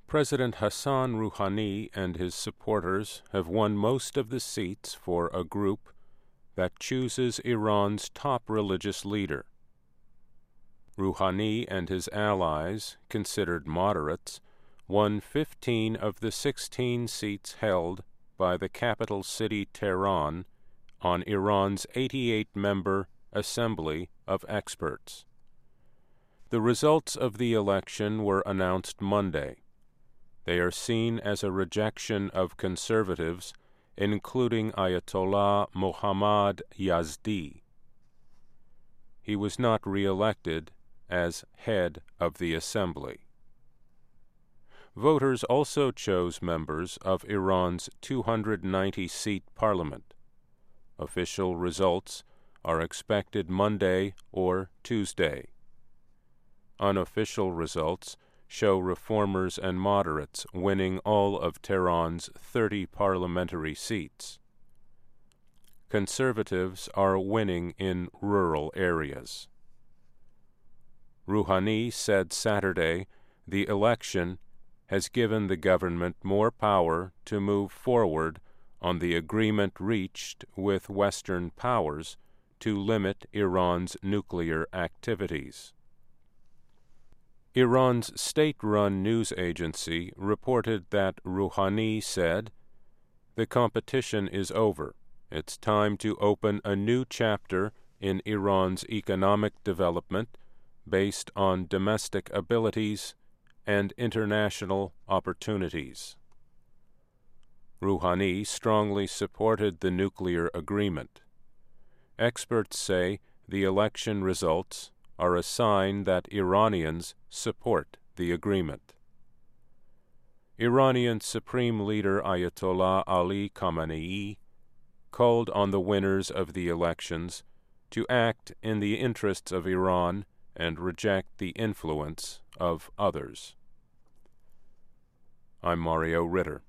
President Hassan Rouhani and his supporters have won most of the seats for a group that chooses Iran's top religious leader. Rouhani and his allies, considered moderates, won 15 of the 16 seats held by the capital city Tehran on Iran's 88-member Assembly of Experts. The results of the election were announced Monday. They are seen as a rejection of conservatives, including Ayatollah Mohammad Yazdi. He was not re-elected as head of the assembly. Voters also chose members of Iran's 290-seat parliament. Official results are expected Monday or Tuesday. Unofficial results show reformers and moderates winning all of Tehran's 30 parliamentary seats. Conservatives are winning in rural areas. Rouhani said Saturday the election has given the government more power to move forward on the agreement reached with Western powers to limit Iran's nuclear activities. Iran's state-run news agency reported that Rouhani said, "The competition is over. It's time to open a new chapter in Iran's economic development based on domestic abilities and international opportunities." Rouhani strongly supported the nuclear agreement. Experts say the election results are a sign that Iranians support the agreement. Iranian Supreme Leader Ayatollah Ali Khamenei called on the winners of the elections to act in the interests of Iran and reject the influence of others. I'm Mario Ritter.